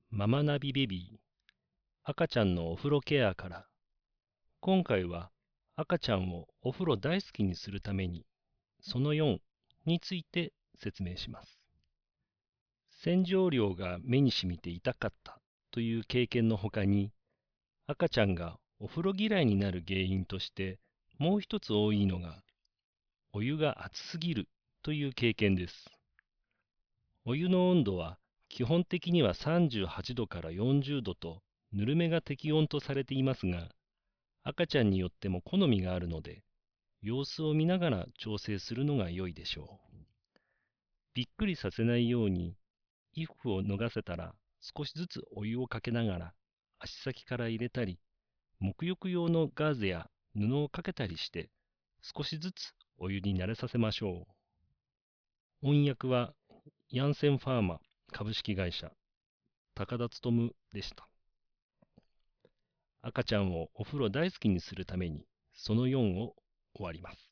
ママナビベビー、赤ちゃんのお風呂ケアから。今回は赤ちゃんをお風呂大好きにするために、その4について説明します。洗浄料が目に染みて痛かったという経験のほかに、赤ちゃんがお風呂嫌いになる原因としてもう一つ多いのが、お湯が熱すぎるという経験です。お湯の温度は基本的には38度から40度とぬるめが適温とされていますが、赤ちゃんによっても好みがあるので、様子を見ながら調整するのが良いでしょう。びっくりさせないように、衣服を脱がせたら少しずつお湯をかけながら足先から入れたり、沐浴用のガーゼや布をかけたりして少しずつお湯に慣れさせましょう。翻訳はヤンセンファーマ株式会社高田勉でした。赤ちゃんをお風呂大好きにするためにその4を終わります。